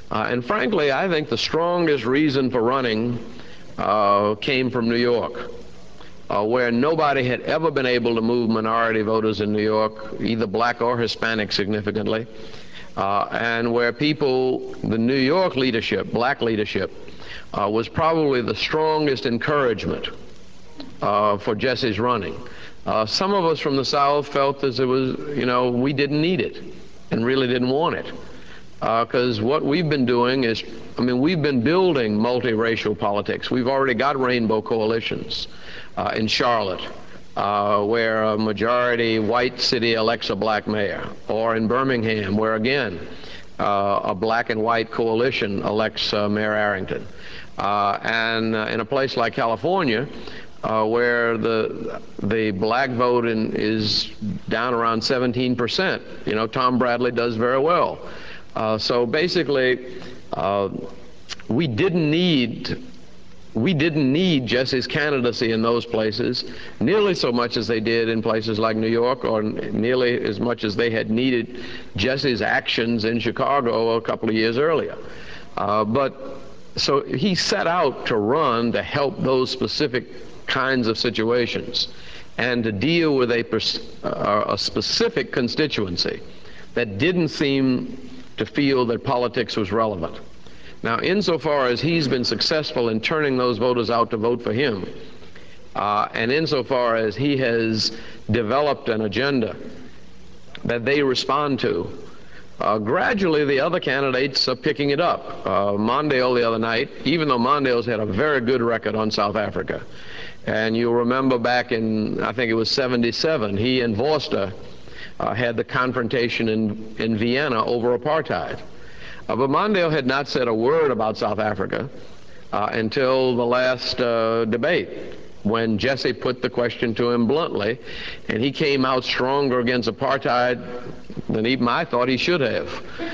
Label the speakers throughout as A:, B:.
A: And frankly, I think the strongest reason for running came from New York, where nobody had ever been able to move minority voters in New York, either black or Hispanic significantly, and where people, the New York leadership, black leadership, was probably the strongest encouragement for Jesse's running. Some of us from the South felt as it was, we didn't need it and really didn't want it. Because what we've been doing is, we've been building multiracial politics. We've already got rainbow coalitions in Charlotte, where a majority white city elects a black mayor, or in Birmingham, where again, a black and white coalition elects Mayor Arrington. And in a place like California, where the black vote is down around 17%. Tom Bradley does very well. So basically, we didn't need Jesse's candidacy in those places nearly so much as they did in places like New York, or nearly as much as they had needed Jesse's actions in Chicago a couple of years earlier. So he set out to run to help those specific kinds of situations and to deal with a specific constituency that didn't seem to feel that politics was relevant. Now, insofar as he's been successful in turning those voters out to vote for him, and insofar as he has developed an agenda that they respond to, gradually the other candidates are picking it up. Mondale the other night, even though Mondale's had a very good record on South Africa, and you'll remember back in, I think it was '77, he and Vorster had the confrontation in Vienna over apartheid. But Mondale had not said a word about South Africa until the last debate, when Jesse put the question to him bluntly, and he came out stronger against apartheid than even I thought he should have.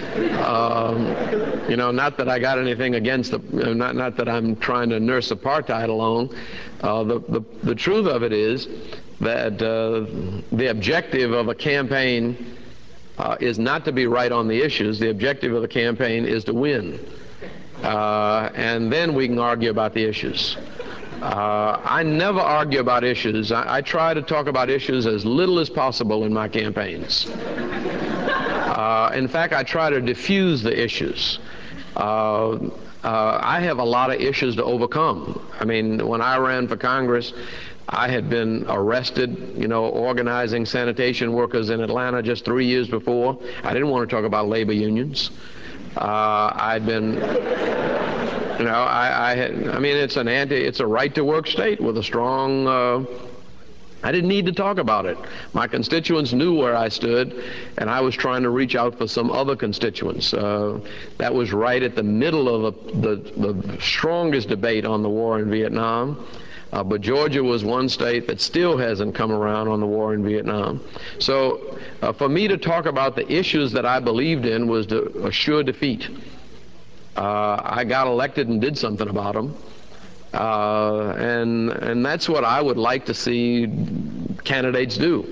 A: Not that I got anything against not that I'm trying to nurse apartheid along. The truth of it is that the objective of a campaign is not to be right on the issues. The objective of the campaign is to win. And then we can argue about the issues. I never argue about issues. I try to talk about issues as little as possible in my campaigns. In fact, I try to diffuse the issues. I have a lot of issues to overcome. When I ran for Congress, I had been arrested, organizing sanitation workers in Atlanta just 3 years before. I didn't want to talk about labor unions. I'd been, it's a right-to-work state with a strong, I didn't need to talk about it. My constituents knew where I stood, and I was trying to reach out for some other constituents. That was right at the middle of the strongest debate on the war in Vietnam. But Georgia was one state that still hasn't come around on the war in Vietnam. So for me to talk about the issues that I believed in was a sure defeat. I got elected and did something about them. And that's what I would like to see candidates do.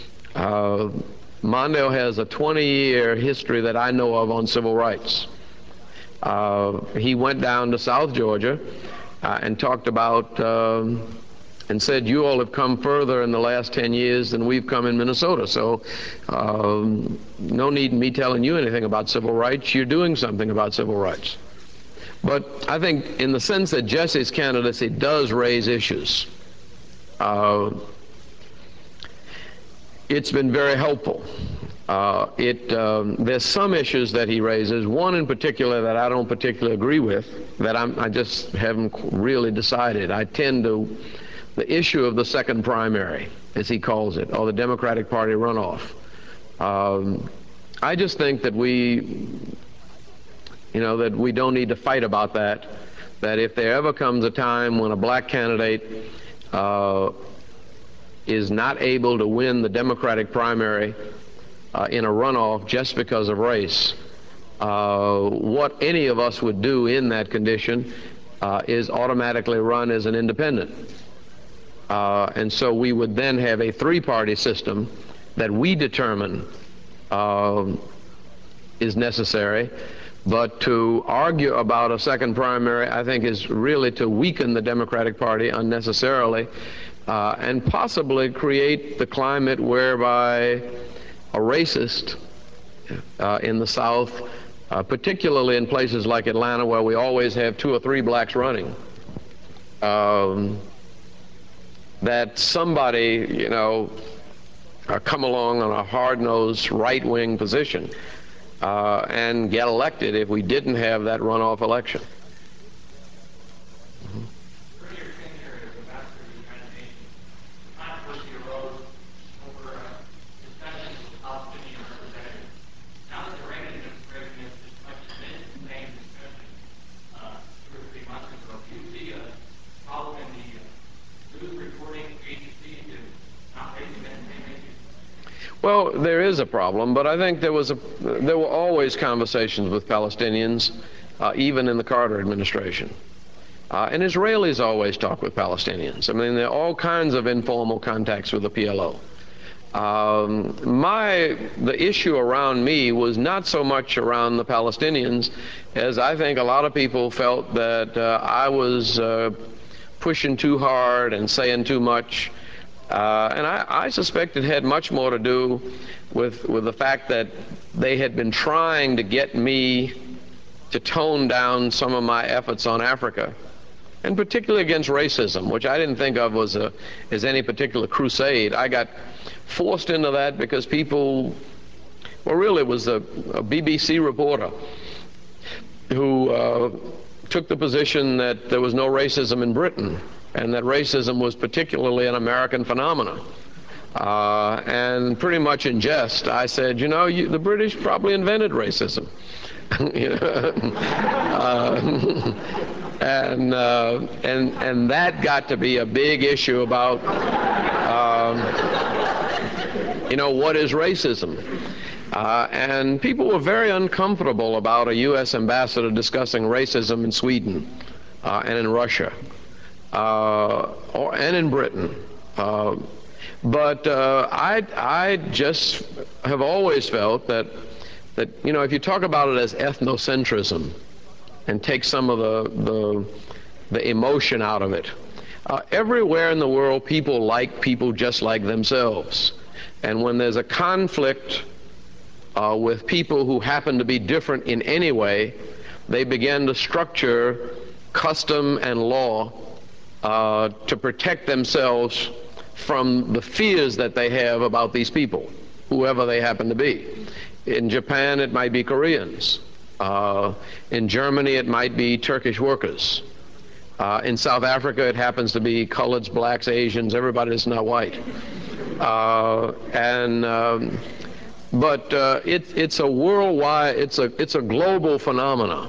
A: Mondale has a 20-year history that I know of on civil rights. He went down to South Georgia and talked about and said, you all have come further in the last 10 years than we've come in Minnesota. So no need in me telling you anything about civil rights. You're doing something about civil rights. But I think in the sense that Jesse's candidacy does raise issues, it's been very helpful. There's some issues that he raises, one in particular that I don't particularly agree with, that I just haven't really decided. I tend to, the issue of the second primary, as he calls it, or the Democratic Party runoff. I just think that we don't need to fight about that, that if there ever comes a time when a black candidate is not able to win the Democratic primary in a runoff just because of race, what any of us would do in that condition is automatically run as an independent. And so we would then have a three-party system that we determine is necessary, But to argue about a second primary, I think, is really to weaken the Democratic Party unnecessarily and possibly create the climate whereby a racist in the South, particularly in places like Atlanta, where we always have 2 or 3 blacks running, that somebody, come along on a hard-nosed right-wing position and get elected if we didn't have that runoff election. Well, there is a problem, but I think there were always conversations with Palestinians, even in the Carter administration. And Israelis always talk with Palestinians. I mean, there are all kinds of informal contacts with the PLO. The issue around me was not so much around the Palestinians as I think a lot of people felt that I was pushing too hard and saying too much. And I suspect it had much more to do with the fact that they had been trying to get me to tone down some of my efforts on Africa, and particularly against racism, which I didn't think of as any particular crusade. I got forced into that because people, well, really it was a BBC reporter who took the position that there was no racism in Britain, and that racism was particularly an American phenomenon. And pretty much in jest, I said, the British probably invented racism. And that got to be a big issue about, what is racism? And people were very uncomfortable about a U.S. ambassador discussing racism in Sweden and in Russia. And in Britain. But I just have always felt that if you talk about it as ethnocentrism and take some of the emotion out of it, everywhere in the world people like people just like themselves. And when there's a conflict with people who happen to be different in any way, they begin to structure custom and law to protect themselves from the fears that they have about these people, whoever they happen to be. In Japan, it might be Koreans. In Germany, it might be Turkish workers. In South Africa, it happens to be coloreds, blacks, Asians, everybody that's not white. But it's a worldwide, it's a global phenomena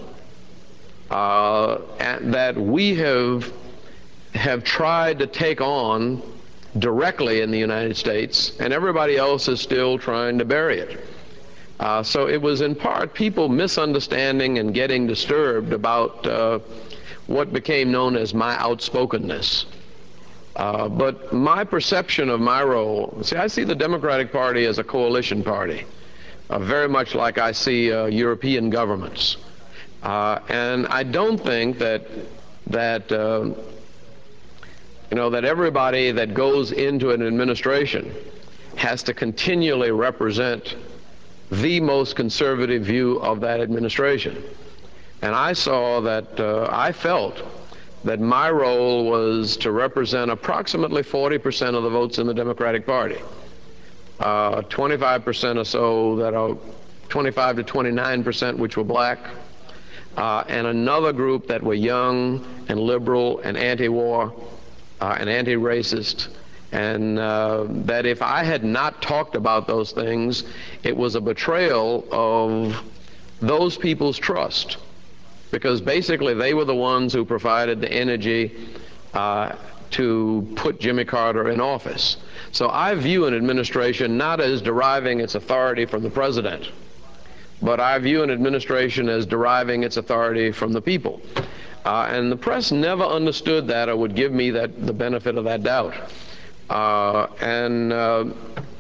A: that we have tried to take on directly in the United States, and everybody else is still trying to bury it. So it was in part people misunderstanding and getting disturbed about what became known as my outspokenness. But my perception of my role, I see the Democratic Party as a coalition party, very much like I see European governments. And I don't think that everybody that goes into an administration has to continually represent the most conservative view of that administration. And I saw that, I felt that my role was to represent approximately 40% of the votes in the Democratic Party, 25% or so that are 25 to 29% which were black, and another group that were young and liberal and anti-war and anti-racist, and that if I had not talked about those things, it was a betrayal of those people's trust, because basically they were the ones who provided the energy to put Jimmy Carter in office. So I view an administration not as deriving its authority from the president, but I view an administration as deriving its authority from the people. And the press never understood that or would give me the benefit of that doubt. And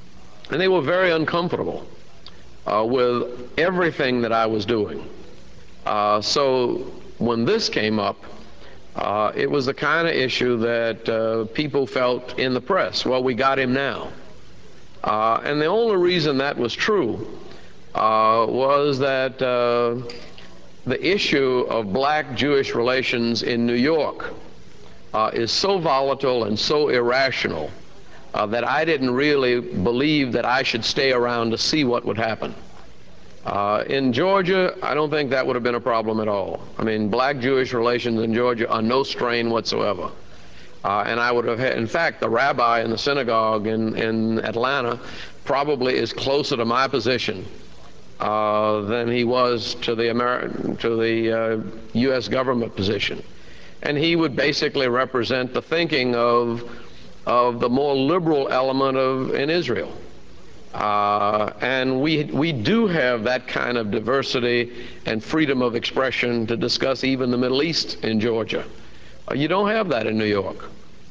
A: they were very uncomfortable with everything that I was doing. So when this came up, it was the kind of issue that people felt in the press, well, we got him now. And the only reason that was true was that the issue of black-Jewish relations in New York is so volatile and so irrational that I didn't really believe that I should stay around to see what would happen. In Georgia, I don't think that would have been a problem at all. I mean, black-Jewish relations in Georgia are no strain whatsoever. And I would have had, in fact, the rabbi in the synagogue in Atlanta probably is closer to my position than he was to the U.S. government position. And he would basically represent the thinking of the more liberal element in Israel. And we do have that kind of diversity and freedom of expression to discuss even the Middle East in Georgia. You don't have that in New York.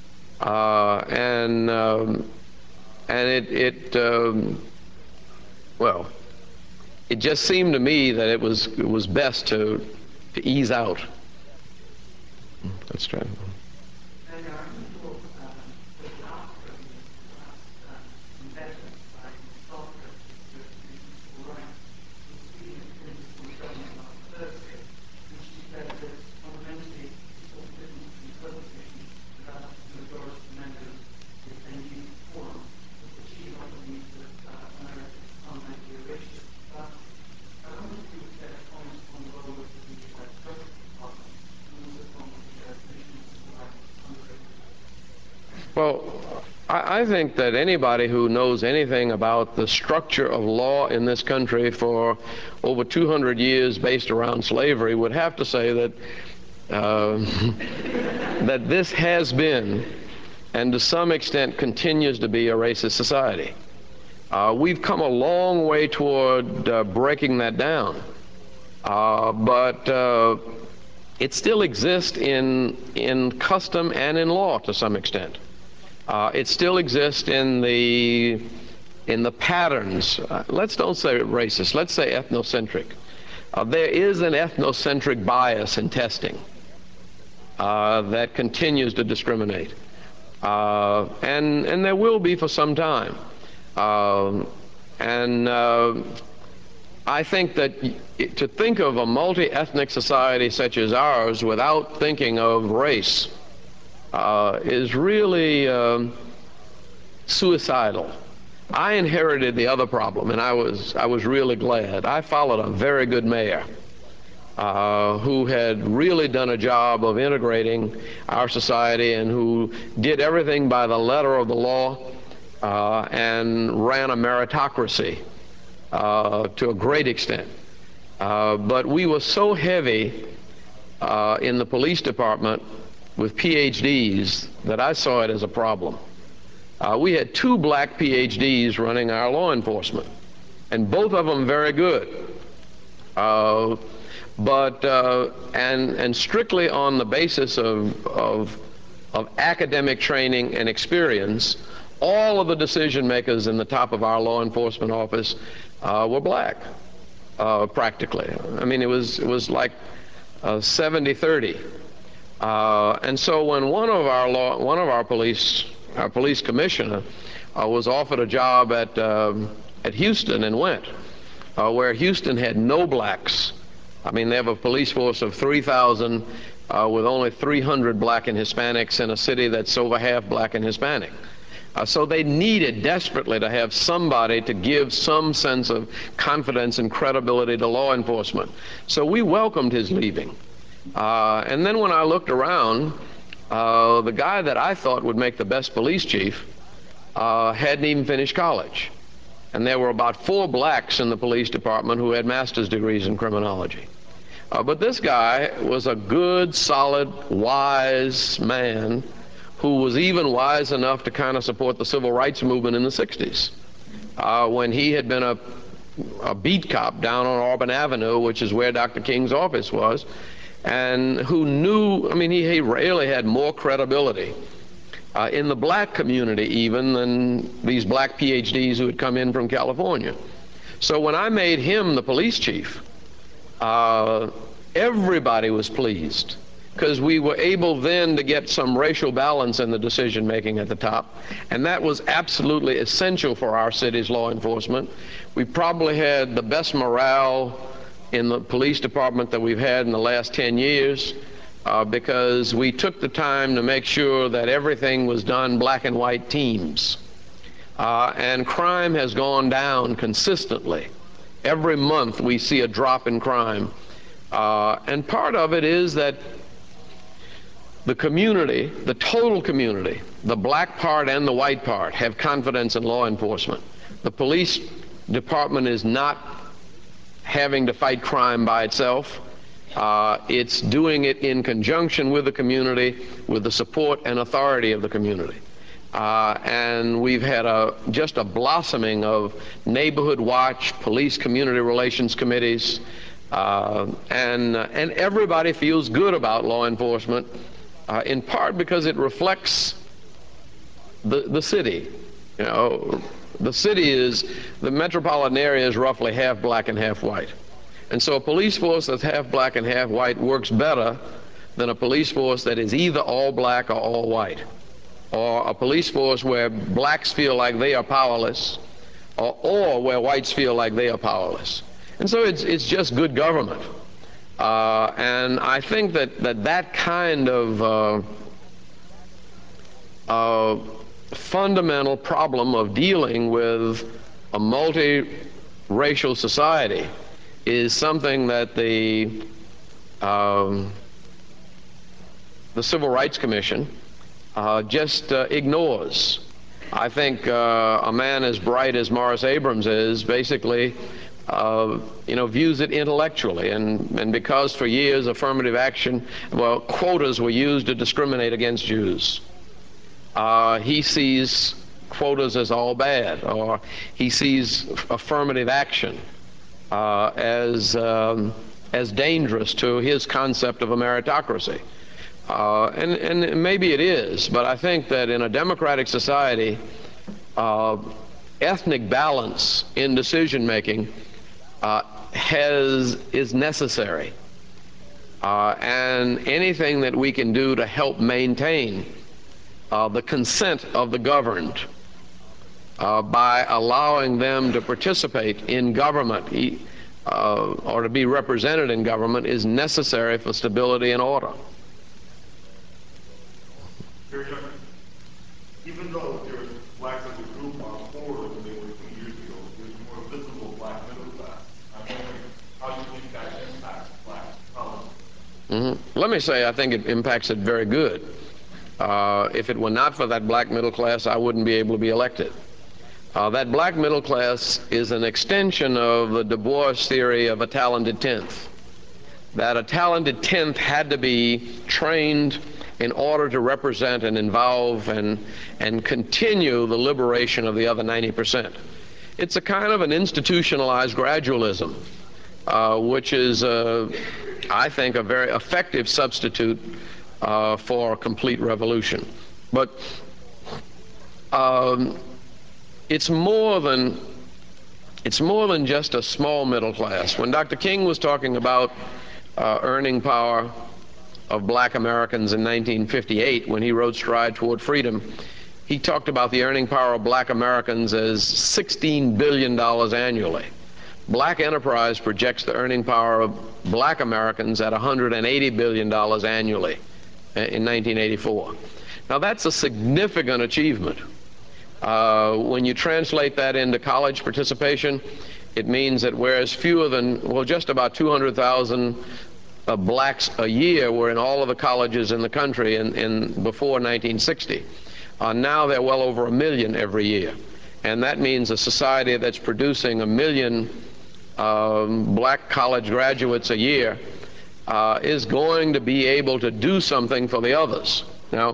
A: Well, it just seemed to me that it was best to ease out. That's right. Well, I think that anybody who knows anything about the structure of law in this country for over 200 years based around slavery would have to say that that this has been, and to some extent continues to be, a racist society. We've come a long way toward breaking that down, but it still exists in custom and in law to some extent. It still exists in the patterns. Let's don't say racist. Let's say ethnocentric. There is an ethnocentric bias in testing that continues to discriminate, and there will be for some time. I think that to think of a multi-ethnic society such as ours without thinking of race is really suicidal. I inherited the other problem, and I was really glad. I followed a very good mayor who had really done a job of integrating our society and who did everything by the letter of the law and ran a meritocracy to a great extent. But we were so heavy in the police department with PhDs that I saw it as a problem. We had 2 black PhDs running our law enforcement, and both of them very good. And strictly on the basis of academic training and experience, all of the decision makers in the top of our law enforcement office were black, practically. I mean, it was like 70-30. And so when one of our police commissioner was offered a job at Houston and went, where Houston had no blacks. I mean, they have a police force of 3,000 with only 300 black and Hispanics in a city that's over half black and Hispanic. So they needed desperately to have somebody to give some sense of confidence and credibility to law enforcement. So we welcomed his leaving. And then when I looked around, the guy that I thought would make the best police chief hadn't even finished college. And there were about 4 blacks in the police department who had master's degrees in criminology. But this guy was a good, solid, wise man who was even wise enough to kind of support the civil rights movement in the 60s when he had been a beat cop down on Auburn Avenue, which is where Dr. King's office was, and who knew, I mean, he really had more credibility in the black community even than these black PhDs who had come in from California. So when I made him the police chief, everybody was pleased because we were able then to get some racial balance in the decision making at the top, and that was absolutely essential for our city's law enforcement. We probably had the best morale in the police department that we've had in the last 10 years because we took the time to make sure that everything was done black and white teams. And crime has gone down consistently. Every month we see a drop in crime. And part of it is that the community, the total community, the black part and the white part, have confidence in law enforcement. The police department is not having to fight crime by itself. It's doing it in conjunction with the community, with the support and authority of the community. And we've had just a blossoming of neighborhood watch, police community relations committees, and everybody feels good about law enforcement, in part because it reflects the city. You know, the city is, the metropolitan area is roughly half black and half white. And so a police force that's half black and half white works better than a police force that is either all black or all white, or a police force where blacks feel like they are powerless, or where whites feel like they are powerless. And so it's just good government. And I think that kind of fundamental problem of dealing with a multiracial society is something that the Civil Rights Commission just ignores. I think a man as bright as Morris Abrams is basically views it intellectually, and because for years affirmative action, quotas were used to discriminate against Jews. He sees quotas as all bad, or he sees affirmative action as dangerous to his concept of a meritocracy. And maybe it is, but I think that in a democratic society, ethnic balance in decision making is necessary, and anything that we can do to help maintain the consent of the governed by allowing them to participate in government or to be represented in government is necessary for stability and order.
B: Even though there's blacks as a group are poorer than they were 2 years ago, there's a more visible black middle class. I'm wondering how you think that impacts black policy.
A: Let me say, I think it impacts it very good. If it were not for that black middle class, I wouldn't be able to be elected. That black middle class is an extension of the Du Bois theory of a talented tenth. That a talented tenth had to be trained in order to represent and involve and continue the liberation of the other 90%. It's a kind of an institutionalized gradualism, which is, I think, a very effective substitute for a complete revolution. But it's more than just a small middle class. When Dr. King was talking about earning power of black Americans in 1958, when he wrote Stride Toward Freedom, he talked about the earning power of black Americans as $16 billion annually. Black Enterprise projects the earning power of black Americans at $180 billion annually in 1984. Now that's a significant achievement. When you translate that into college participation, it means that whereas fewer than, just about 200,000 blacks a year were in all of the colleges in the country before 1960. Now they're well over 1 million every year. And that means a society that's producing 1 million black college graduates a year is going to be able to do something for the others. Now,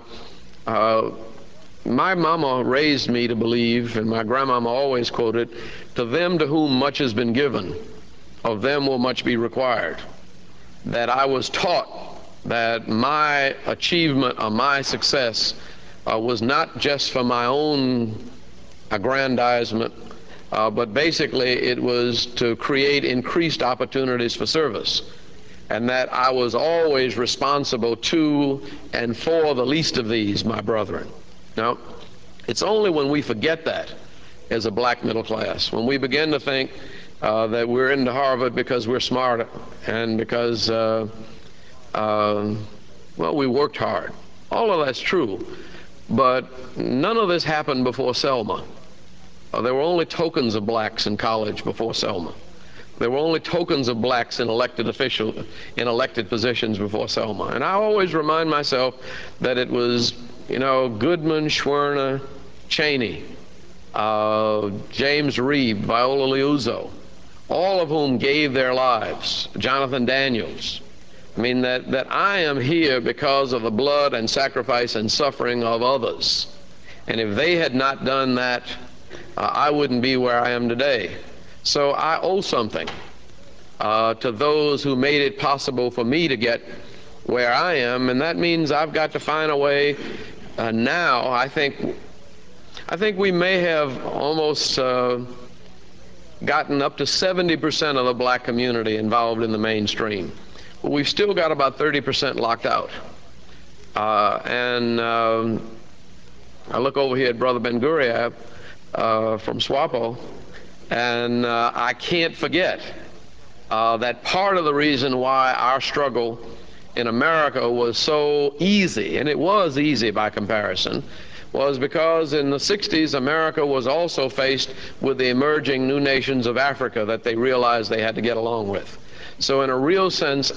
A: my mama raised me to believe, and my grandmama always quoted, "To them to whom much has been given, of them will much be required." That I was taught that my achievement or my success was not just for my own aggrandizement, but basically it was to create increased opportunities for service. and that I was always responsible to and for the least of these, my brethren. Now, it's only when we forget that as a black middle class, when we begin to think that we're into Harvard because we're smart and because, well, we worked hard. All of that's true, but none of this happened before Selma. There were only tokens of blacks in college before Selma. There were only tokens of blacks in elected positions before Selma. And I always remind myself that it was, Goodman, Schwerner, Cheney, James Reeb, Viola Liuzzo, all of whom gave their lives, Jonathan Daniels. I mean, that I am here because of the blood and sacrifice and suffering of others. And if they had not done that, I wouldn't be where I am today. So I owe something to those who made it possible for me to get where I am, and that means I've got to find a way now. I think we may have almost gotten up to 70% of the black community involved in the mainstream. But we've still got about 30% locked out. I look over here at Brother Ben Gurion from SWAPO, and I can't forget that part of the reason why our struggle in America was so easy, and it was easy by comparison, was because in the 60s America was also faced with the emerging new nations of Africa that they realized they had to get along with. So in a real sense,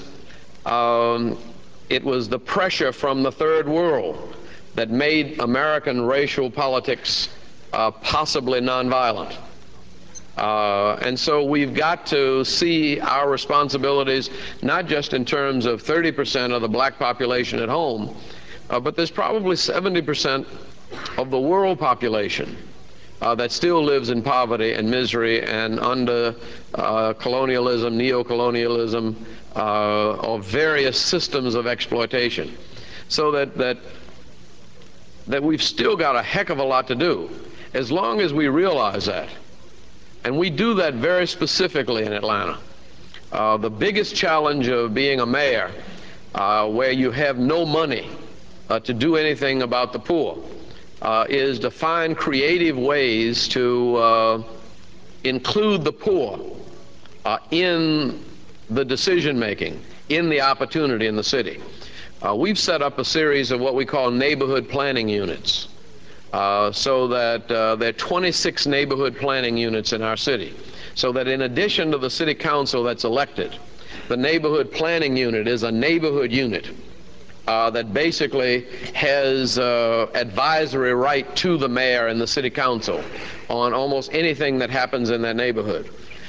A: it was the pressure from the third world that made American racial politics possibly nonviolent. And so we've got to see our responsibilities not just in terms of 30% of the black population at home, but there's probably 70% of the world population that still lives in poverty and misery and under colonialism, neocolonialism, or various systems of exploitation. So that we've still got a heck of a lot to do. As long as we realize that, and we do that very specifically in Atlanta. The biggest challenge of being a mayor where you have no money to do anything about the poor is to find creative ways to include the poor in the decision making, in the opportunity in the city. We've set up a series of what we call neighborhood planning units. So that there are 26 neighborhood planning units in our city. So that in addition to the city council that's elected, the neighborhood planning unit is a neighborhood unit that basically has advisory right to the mayor and the city council on almost anything that happens in that neighborhood.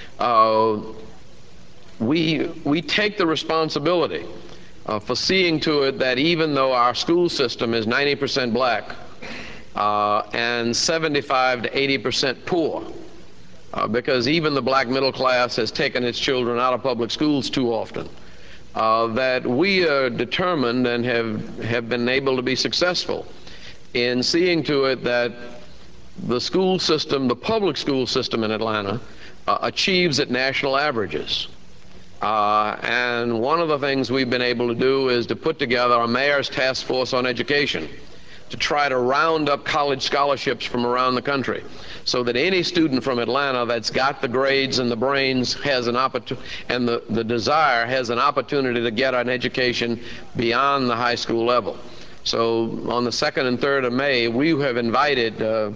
A: We take the responsibility for seeing to it that even though our school system is 90% black, and 75 to 80% poor, because even the black middle class has taken its children out of public schools too often, that we are determined and have been able to be successful in seeing to it that the school system, the public school system in Atlanta, achieves at national averages. And one of the things we've been able to do is to put together a mayor's task force on education, to try to round up college scholarships from around the country so that any student from Atlanta that's got the grades and the brains has an opportunity, and the desire has an opportunity to get an education beyond the high school level. So on the 2nd and 3rd of May, we have invited and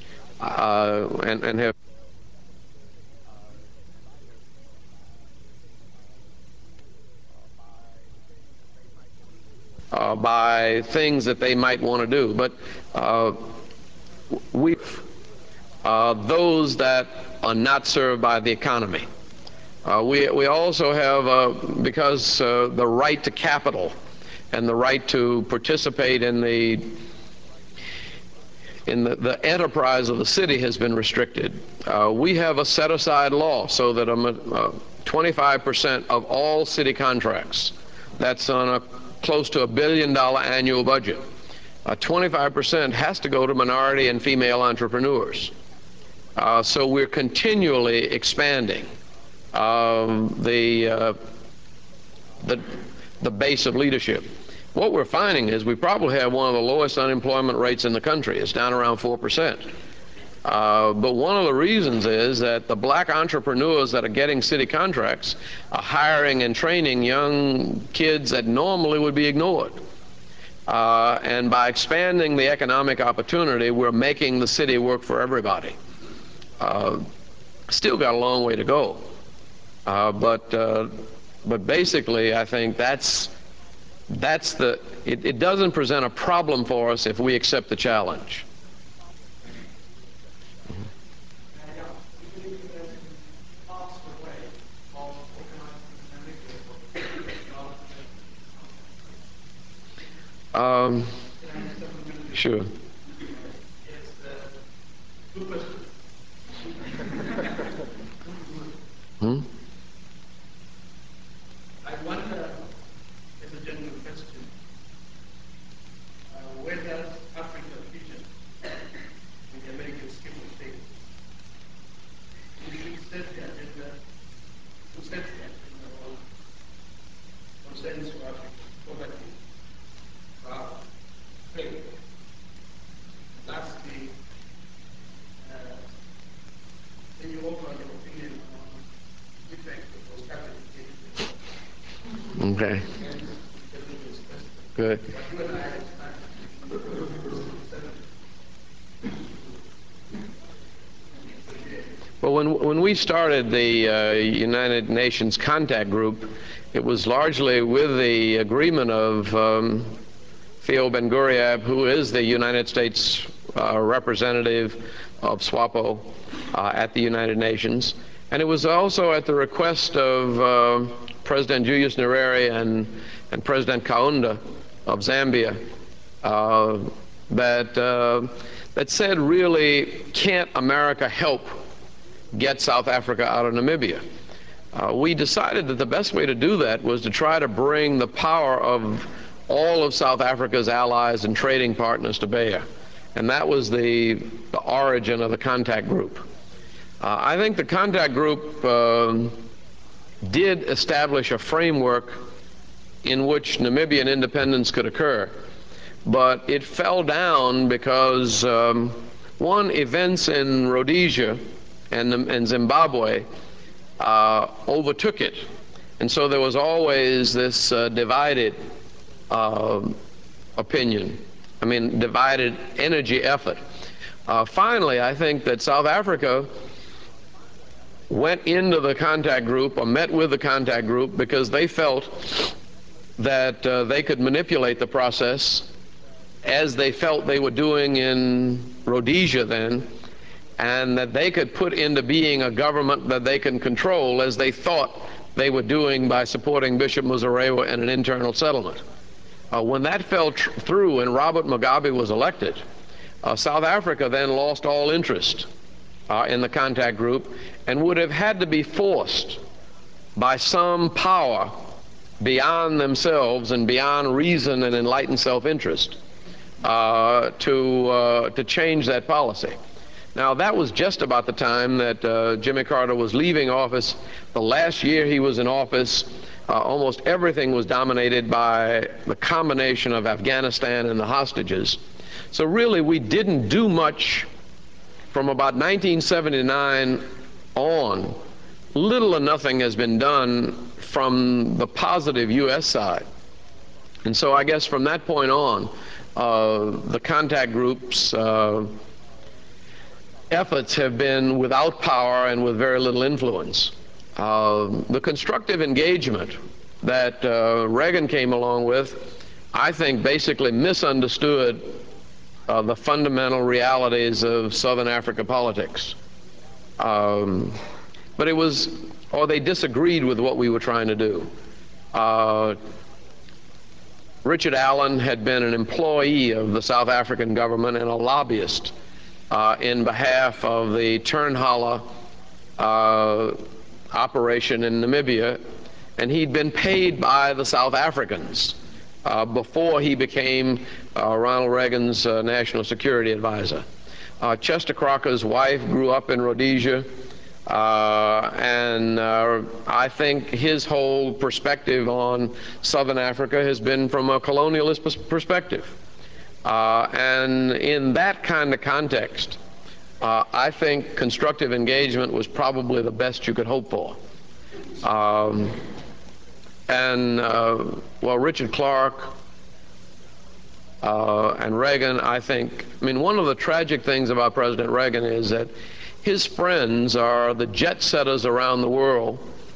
A: have by things that they might want to do. But those that are not served by the economy. We also have, because the right to capital and the right to participate in the enterprise of the city has been restricted. We have a set-aside law so that 25% of all city contracts, that's on a close to $1 billion annual budget, 25% has to go to minority and female entrepreneurs. So we're continually expanding the the, the base of leadership. What we're finding is we probably have one of the lowest unemployment rates in the country. It's down around 4%. But one of the reasons is that the black entrepreneurs that are getting city contracts are hiring and training young kids that normally would be ignored. And by expanding the economic opportunity, we're making the city work for everybody. Still got a long way to go. But basically, I think it doesn't present a problem for us if we accept the challenge. Sure.
C: I wonder, as a general question, where does Africa feature in the American scheme of things? We should set the agenda, to set the agenda on concerns to Africa, poverty, trade. Lastly, can you offer your opinion on the effect of post-capital
A: Okay. Good. Well, when we started the United Nations Contact Group, it was largely with the agreement of Theo Ben-Gurion, who is the United States representative of SWAPO at the United Nations. And it was also at the request of President Julius Nyerere and President Kaunda of Zambia that said, really, can't America help get South Africa out of Namibia? We decided that the best way to do that was to try to bring the power of all of South Africa's allies and trading partners to bear. And that was the origin of the contact group. I think the contact group did establish a framework in which Namibian independence could occur, but it fell down because one, events in Rhodesia and Zimbabwe overtook it, and so there was always this divided opinion. I mean, divided energy effort. Finally, I think that South Africa went into the contact group or met with the contact group because they felt that they could manipulate the process as they felt they were doing in Rhodesia then, and that they could put into being a government that they can control as they thought they were doing by supporting Bishop Muzorewa in an internal settlement. When that fell through and Robert Mugabe was elected, South Africa then lost all interest in the contact group and would have had to be forced by some power beyond themselves and beyond reason and enlightened self-interest to change that policy. Now, that was just about the time that Jimmy Carter was leaving office. The last year he was in office, almost everything was dominated by the combination of Afghanistan and the hostages. So really, we didn't do much from about 1979 on. Little or nothing has been done from the positive U.S. side. And so I guess from that point on, the contact group's efforts have been without power and with very little influence. The constructive engagement that Reagan came along with, I think, basically misunderstood the fundamental realities of Southern Africa politics. But it was, or they disagreed with what we were trying to do. Richard Allen had been an employee of the South African government and a lobbyist in behalf of the Turnhala operation in Namibia, and he'd been paid by the South Africans before he became Ronald Reagan's national security advisor. Chester Crocker's wife grew up in Rhodesia. And I think his whole perspective on Southern Africa has been from a colonialist perspective. And in that kind of context, I think constructive engagement was probably the best you could hope for. Well, Richard Clark and Reagan, I mean, one of the tragic things about President Reagan is that his friends are the jet setters around the world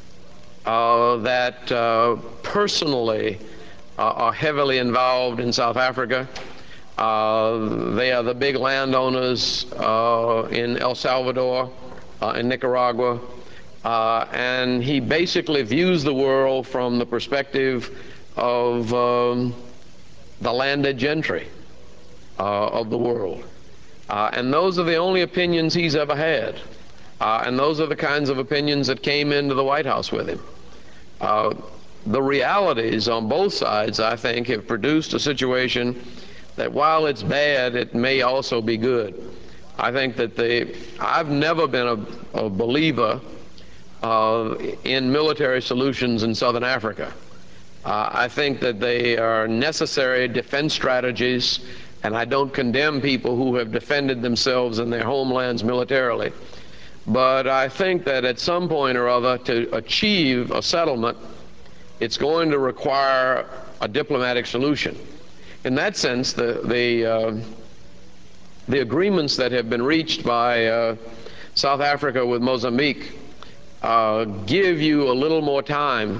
A: that personally are heavily involved in South Africa. They are the big landowners in El Salvador, in Nicaragua, and he basically views the world from the perspective of the landed gentry of the world. And those are the only opinions he's ever had. And those are the kinds of opinions that came into the White House with him. The realities on both sides, I think, have produced a situation that while it's bad, it may also be good. I think that I've never been a believer in military solutions in Southern Africa. I think that they are necessary defense strategies, and I don't condemn people who have defended themselves in their homelands militarily. But I think that at some point or other, to achieve a settlement, it's going to require a diplomatic solution. In that sense, the agreements that have been reached by South Africa with Mozambique give you a little more time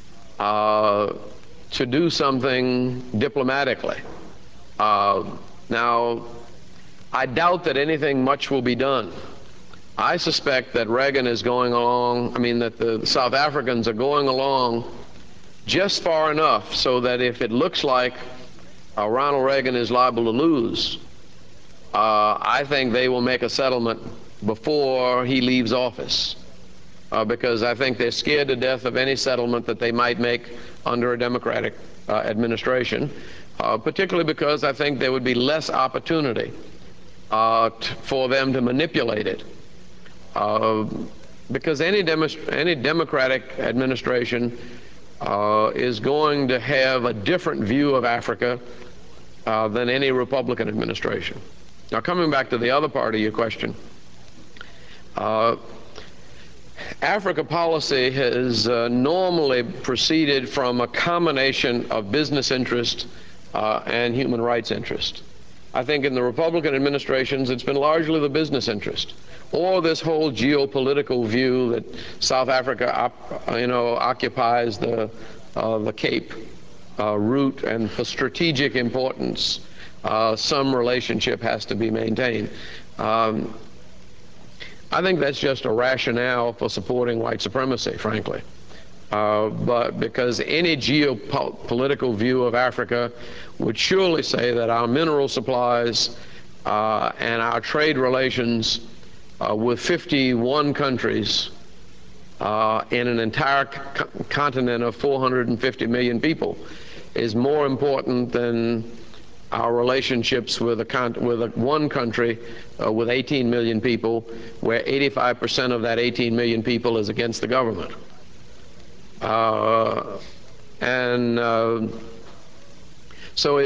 A: to do something diplomatically. Now, I doubt that anything much will be done. I suspect that Reagan is going along, that the South Africans are going along just far enough so that if it looks like Ronald Reagan is liable to lose, I think they will make a settlement before he leaves office. Because I think they're scared to death of any settlement that they might make under a Democratic administration, particularly because I think there would be less opportunity for them to manipulate it. Because any Democratic administration is going to have a different view of Africa than any Republican administration. Now, coming back to the other part of your question, Africa policy has normally proceeded from a combination of business interest and human rights interest. I think in the Republican administrations, it's been largely the business interest, or this whole geopolitical view that South Africa, occupies the Cape route, and for strategic importance, some relationship has to be maintained. I think that's just a rationale for supporting white supremacy, frankly. But because any geopolitical view of Africa would surely say that our mineral supplies and our trade relations with 51 countries in an entire continent of 450 million people is more important than our relationships with one country with 18 million people, where 85% of that 18 million people is against the government. So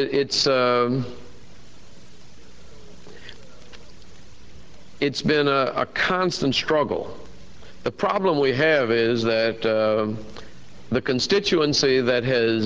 A: it's been a constant struggle. The problem we have is that the constituency that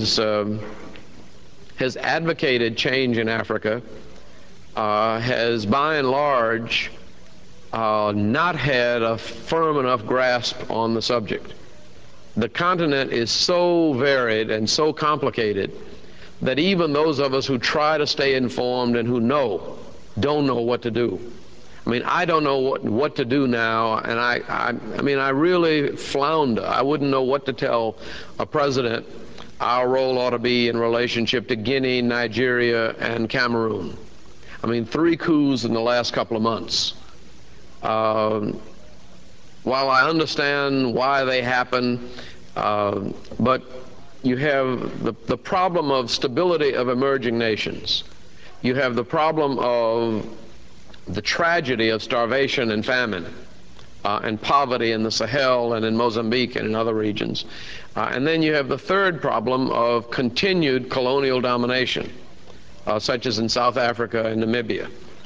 A: has advocated change in Africa has, by and large, not had a firm enough grasp on the subject. The continent is so varied and so complicated that even those of us who try to stay informed and who don't know what to do. I don't know what to do now, and I really flounder. I wouldn't know what to tell a president our role ought to be in relationship to Guinea, Nigeria, and Cameroon. 3 coups in the last couple of months. While I understand why they happen, but you have the problem of stability of emerging nations. You have the problem of the tragedy of starvation and famine. and poverty in the Sahel and in Mozambique and in other regions. And then you have the third problem of continued colonial domination, such as in South Africa and Namibia.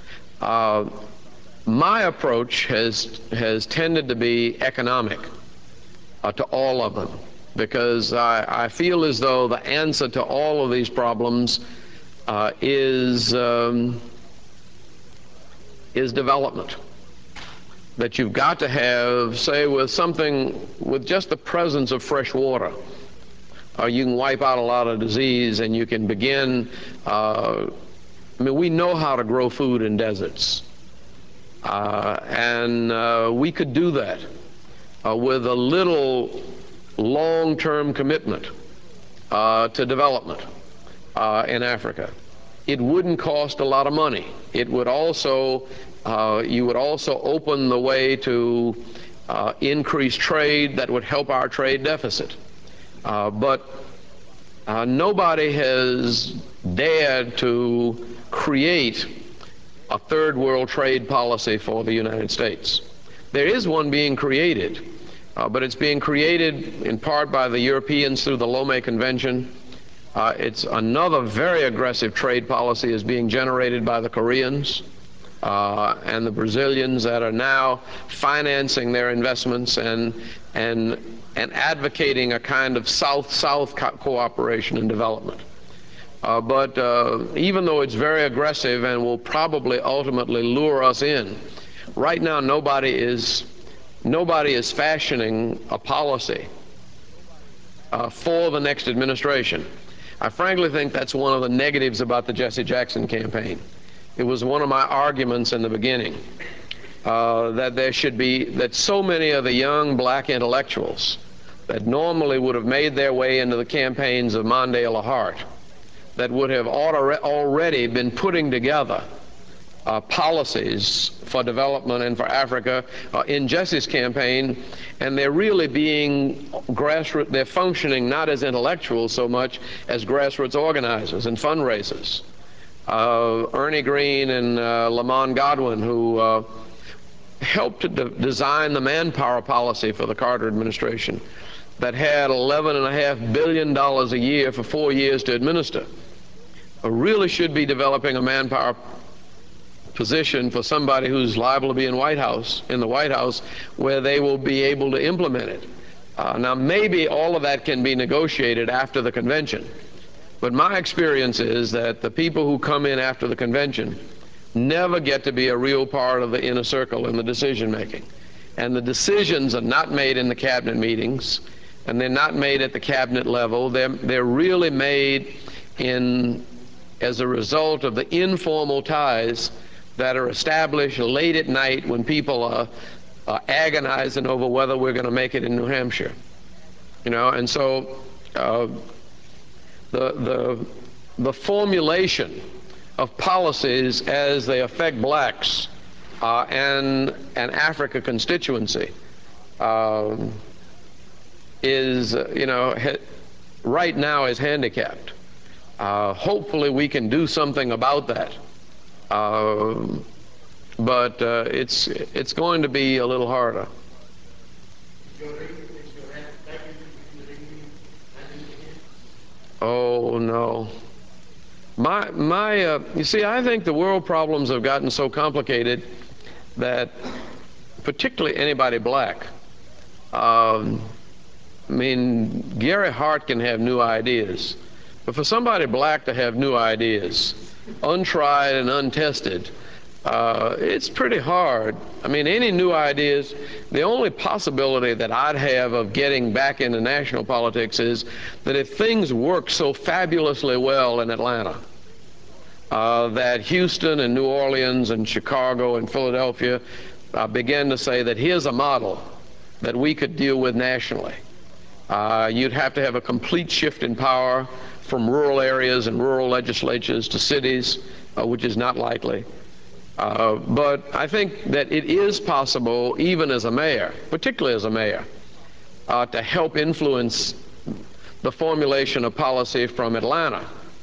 A: My approach has tended to be economic to all of them, because I feel as though the answer to all of these problems is development. That you've got to have, say, with just the presence of fresh water, you can wipe out a lot of disease, and you can begin, we know how to grow food in deserts. And we could do that with a little long-term commitment to development in Africa. It wouldn't cost a lot of money. It would also, you would also open the way to increase trade that would help our trade deficit. But nobody has dared to create a third world trade policy for the United States. There is one being created, but it's being created in part by the Europeans through the Lomé Convention. It's another very aggressive trade policy is being generated by the Koreans and the Brazilians that are now financing their investments and advocating a kind of South-South cooperation and development. But even though it's very aggressive and will probably ultimately lure us in, right now nobody is fashioning a policy for the next administration. I frankly think that's one of the negatives about the Jesse Jackson campaign. It was one of my arguments in the beginning, that so many of the young black intellectuals that normally would have made their way into the campaigns of Mondale or Hart, that would have already been putting together policies for development and for Africa in Jesse's campaign, and they're really being grassroots. They're functioning not as intellectuals so much as grassroots organizers and fundraisers. Ernie Green and Lamont Godwin, who helped to design the manpower policy for the Carter administration that had $11.5 billion a year for 4 years to administer, really should be developing a manpower position for somebody who's liable to be in the White House, where they will be able to implement it. Now, maybe all of that can be negotiated after the convention, but my experience is that the people who come in after the convention never get to be a real part of the inner circle in the decision making. And the decisions are not made in the cabinet meetings, and they're not made at the cabinet level. They're really made as a result of the informal ties that are established late at night when people are agonizing over whether we're going to make it in New Hampshire. And so the formulation of policies as they affect blacks and an Africa constituency is, right now is handicapped. Hopefully we can do something about that. But it's going to be a little harder. Oh no. You see, I think the world problems have gotten so complicated that, particularly anybody black, Gary Hart can have new ideas, but for somebody black to have new ideas, untried and untested, it's pretty hard. Any new ideas, the only possibility that I'd have of getting back into national politics is that if things work so fabulously well in Atlanta, that Houston and New Orleans and Chicago and Philadelphia began to say that here's a model that we could deal with nationally. You'd have to have a complete shift in power from rural areas and rural legislatures to cities, which is not likely. But I think that it is possible, even as a mayor, particularly as a mayor, to help influence the formulation of policy from Atlanta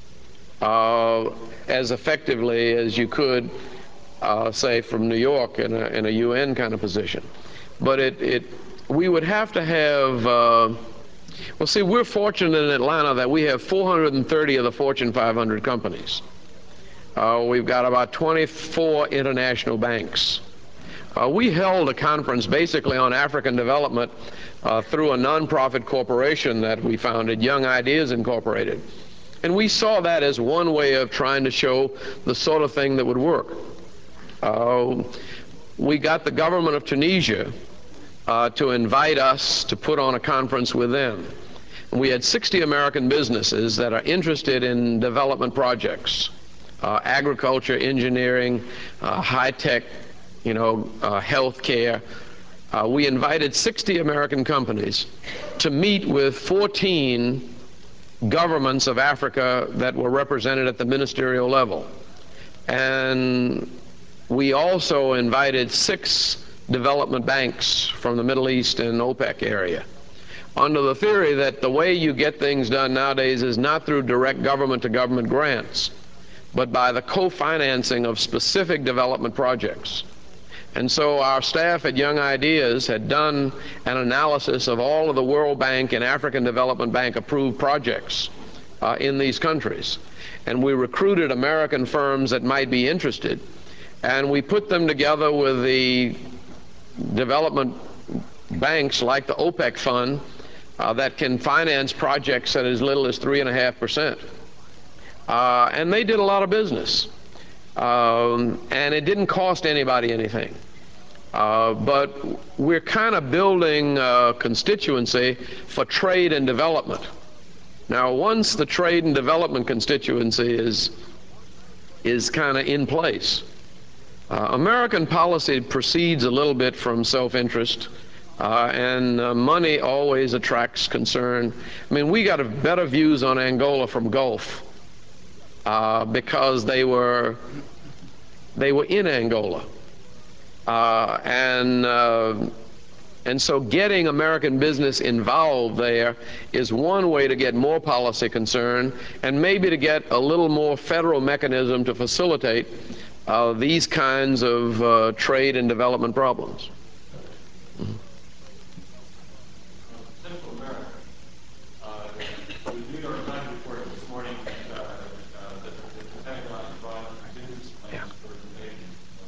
A: as effectively as you could, say, from New York in a UN kind of position. but we would have to have, well, see, we're fortunate in Atlanta that we have 430 of the Fortune 500 companies. We've got about 24 international banks. We held a conference basically on African development through a nonprofit corporation that we founded, Young Ideas Incorporated. And we saw that as one way of trying to show the sort of thing that would work. We got the government of Tunisia to invite us to put on a conference with them. We had 60 American businesses that are interested in development projects, agriculture, engineering, high-tech, healthcare. We invited 60 American companies to meet with 14 governments of Africa that were represented at the ministerial level. And we also invited 6 development banks from the Middle East and OPEC area, under the theory that the way you get things done nowadays is not through direct government-to-government grants, but by the co-financing of specific development projects. And so our staff at Young Ideas had done an analysis of all of the World Bank and African Development Bank approved projects in these countries. And we recruited American firms that might be interested, and we put them together with the development banks like the OPEC fund that can finance projects at as little as 3.5%. And they did a lot of business. And it didn't cost anybody anything. But we're kind of building a constituency for trade and development. Now, once the trade and development constituency is kind of in place, American policy proceeds a little bit from self-interest, and money always attracts concern. I mean, we got better views on Angola from Gulf because they were in Angola, and so getting American business involved there is one way to get more policy concern, and maybe to get a little more federal mechanism to facilitate these kinds of trade and development problems.
B: Central America. The New York Times reported this morning that the Pentagon has brought up contingency plans for invasion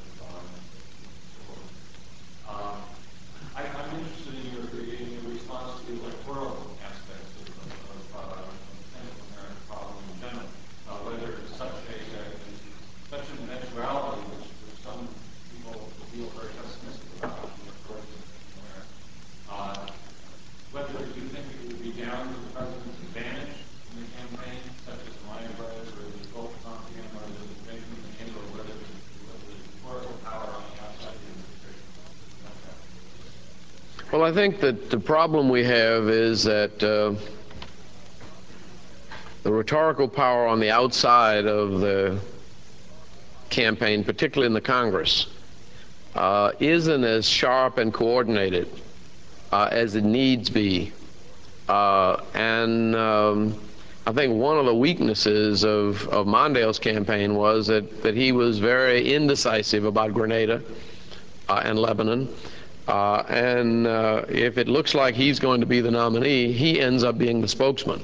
B: of I'm interested in your response to the electoral aspects of Central American problem in general, whether it's such an eventuality which some people feel very pessimistic about the electoral system there. Whether you think it would be down to the president's advantage in the campaign, such as the Lyon brothers or the Gulf Committee or the Benjamin Netanyahu, or whether the rhetorical power on the outside of the administration.
A: Well, I think that the problem we have is that the rhetorical power on the outside of the campaign, particularly in the Congress, isn't as sharp and coordinated as it needs be. And I think one of the weaknesses of Mondale's campaign was that he was very indecisive about Grenada and Lebanon. And if it looks like he's going to be the nominee, he ends up being the spokesman.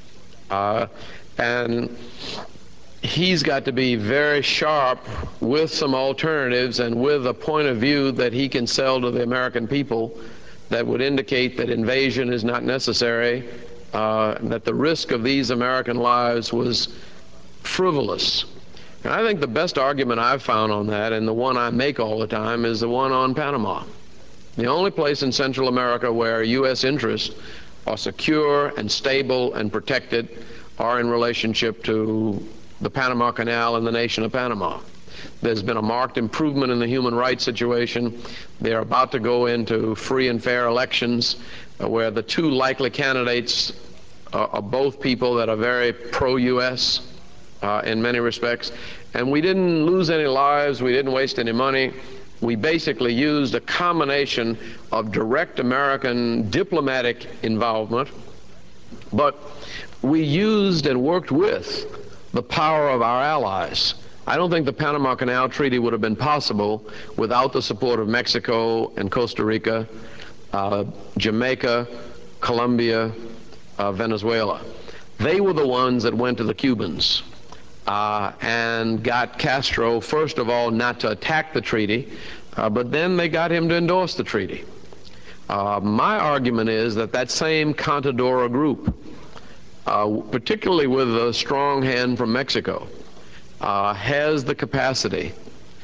A: And he's got to be very sharp with some alternatives and with a point of view that he can sell to the American people that would indicate that invasion is not necessary, that the risk of these American lives was frivolous. And I think the best argument I've found on that, and the one I make all the time, is the one on Panama. The only place in Central America where U.S. interests are secure and stable and protected are in relationship to the Panama Canal and the nation of Panama. There's been a marked improvement in the human rights situation. They're about to go into free and fair elections where the two likely candidates are both people that are very pro-U.S. In many respects. And we didn't lose any lives. We didn't waste any money. We basically used a combination of direct American diplomatic involvement, but we used and worked with the power of our allies I don't think the Panama Canal Treaty would have been possible without the support of Mexico and Costa Rica, Jamaica, Colombia, Venezuela. They were the ones that went to the Cubans and got Castro, first of all, not to attack the treaty, but then they got him to endorse the treaty. My argument is that that same Contadora group, particularly with a strong hand from Mexico, has the capacity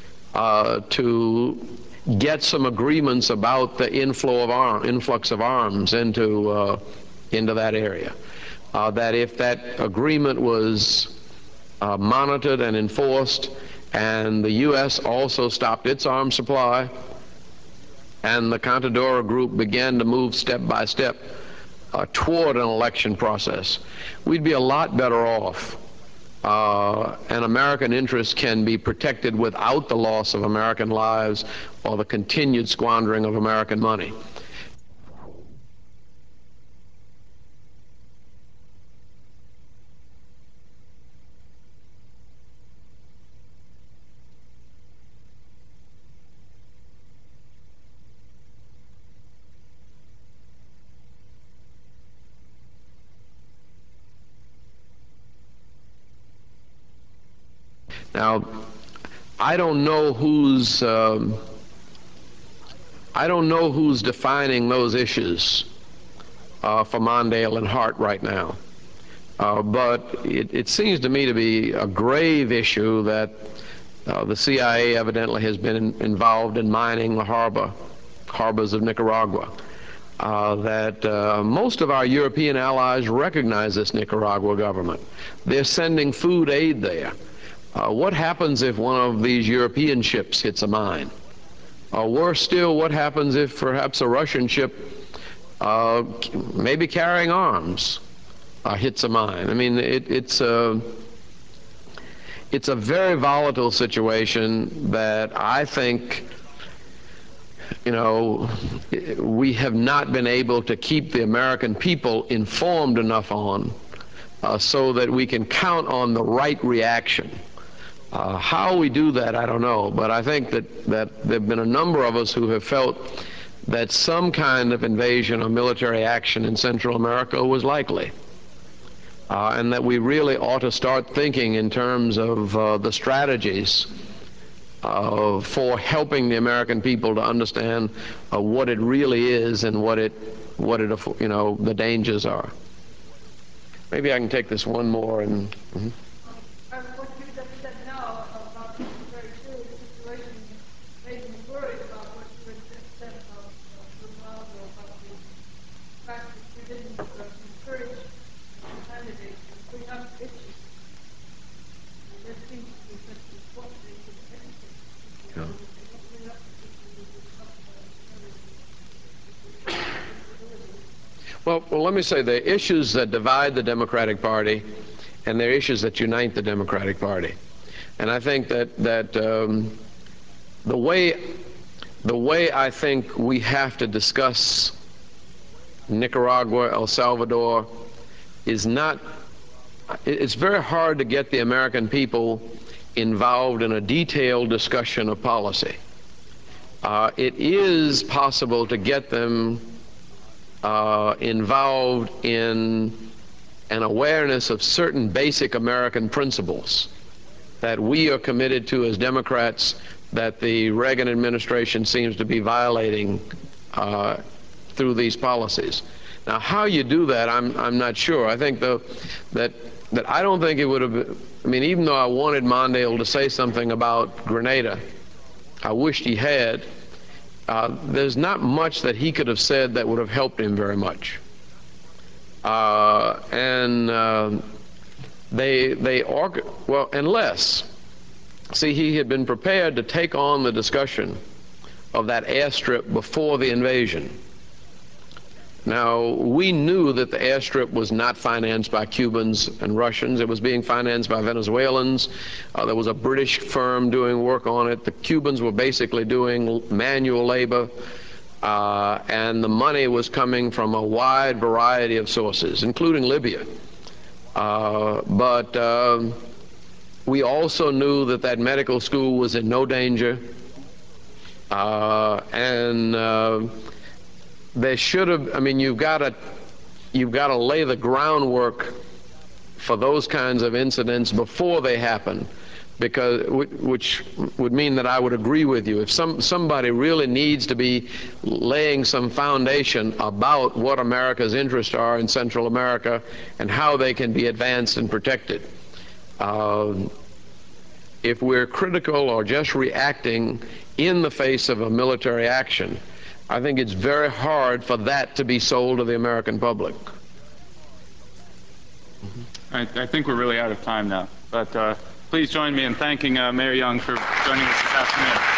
A: to get some agreements about the influx of arms into that area. That if that agreement was monitored and enforced, and the U.S. also stopped its arms supply, and the Contadora group began to move step by step toward an election process, we'd be a lot better off. And American interests can be protected without the loss of American lives or the continued squandering of American money. Now, I don't know who's defining those issues for Mondale and Hart right now. But it seems to me to be a grave issue that the CIA evidently has been involved in mining the harbors of Nicaragua. That most of our European allies recognize this Nicaragua government. They're sending food aid there. What happens if one of these European ships hits a mine? Worse still, what happens if perhaps a Russian ship, maybe carrying arms, hits a mine? I mean, it's a very volatile situation that I think, you know, we have not been able to keep the American people informed enough on so that we can count on the right reaction. How we do that, I don't know, but I think that there have been a number of us who have felt that some kind of invasion or military action in Central America was likely, and that we really ought to start thinking in terms of the strategies for helping the American people to understand what it really is and what it you know, the dangers are. Maybe I can take this one more and.
D: What you just said now about this very serious situation made me worried about what you had just said about Ronaldo, about the fact that you didn't encourage the candidates to bring up issues. There seems to be such an important issue to educate people. They don't bring up the issues that we talk about disability.
A: Well, let me say the issues that divide the Democratic Party and there are issues that unite the Democratic Party. And I think that the way I think we have to discuss Nicaragua, El Salvador, is not, it's very hard to get the American people involved in a detailed discussion of policy. It is possible to get them involved in an awareness of certain basic American principles that we are committed to as Democrats that the Reagan administration seems to be violating through these policies. Now, how you do that, I'm not sure. I think that I don't think it would have, I mean, even though I wanted Mondale to say something about Grenada, I wished he had, there's not much that he could have said that would have helped him very much. Well, unless, see, he had been prepared to take on the discussion of that airstrip before the invasion. Now, we knew that the airstrip was not financed by Cubans and Russians. It was being financed by Venezuelans. There was a British firm doing work on it. The Cubans were basically doing manual labor. And the money was coming from a wide variety of sources, including Libya. But We also knew that that medical school was in no danger, and they should have. I mean, you've got to lay the groundwork for those kinds of incidents before they happen, because which would mean that I would agree with you. If somebody really needs to be laying some foundation about what America's interests are in Central America and how they can be advanced and protected. If we're critical or just reacting in the face of a military action, I think it's very hard for that to be sold to the American public.
E: I think we're really out of time now, but please join me in thanking Mayor Young for joining us this afternoon.